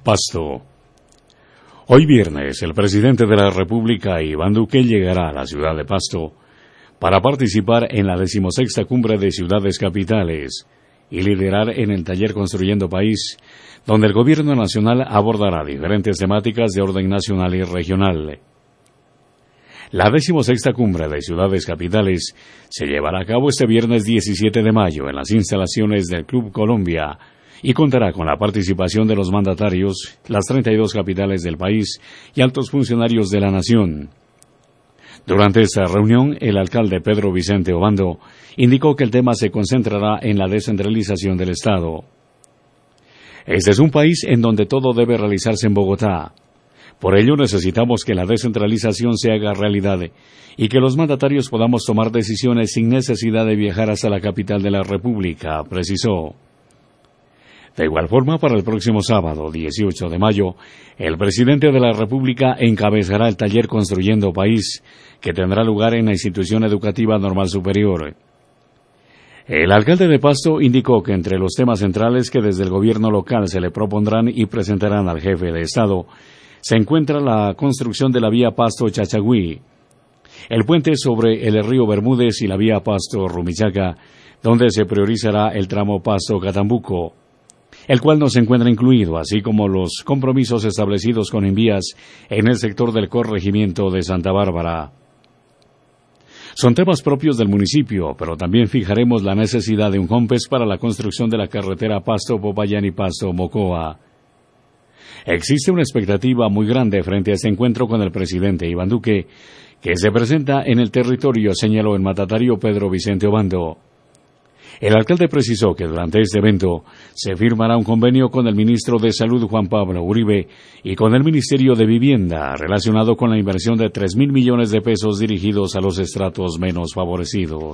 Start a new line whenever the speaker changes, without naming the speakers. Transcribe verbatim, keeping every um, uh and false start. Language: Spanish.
Pasto. Hoy viernes, el presidente de la República, Iván Duque, llegará a la ciudad de Pasto para participar en la decimosexta Cumbre de Ciudades Capitales y liderar en el taller Construyendo País, donde el Gobierno Nacional abordará diferentes temáticas de orden nacional y regional. La decimosexta Cumbre de Ciudades Capitales se llevará a cabo este viernes diecisiete de mayo en las instalaciones del Club Colombia y contará con la participación de los mandatarios, las treinta y dos capitales del país y altos funcionarios de la nación. Durante esta reunión, el alcalde Pedro Vicente Obando indicó que el tema se concentrará en la descentralización del Estado. Este es un país en donde todo debe realizarse en Bogotá. Por ello necesitamos que la descentralización se haga realidad y que los mandatarios podamos tomar decisiones sin necesidad de viajar hasta la capital de la República, precisó. De igual forma, para el próximo sábado, dieciocho de mayo, el presidente de la República encabezará el taller Construyendo País, que tendrá lugar en la institución educativa normal superior. El alcalde de Pasto indicó que entre los temas centrales que desde el gobierno local se le propondrán y presentarán al jefe de Estado, se encuentra la construcción de la vía Pasto-Chachagüí, el puente sobre el río Bermúdez y la vía Pasto-Rumichaca, donde se priorizará el tramo Pasto-Catambuco, el cual no se encuentra incluido, así como los compromisos establecidos con Invías en el sector del corregimiento de Santa Bárbara. Son temas propios del municipio, pero también fijaremos la necesidad de un COMPES para la construcción de la carretera Pasto-Popayán y Pasto-Mocoa. Existe una expectativa muy grande frente a este encuentro con el presidente Iván Duque, que se presenta en el territorio, señaló el mandatario Pedro Vicente Obando. El alcalde precisó que durante este evento se firmará un convenio con el ministro de Salud Juan Pablo Uribe y con el Ministerio de Vivienda relacionado con la inversión de tres mil millones de pesos dirigidos a los estratos menos favorecidos.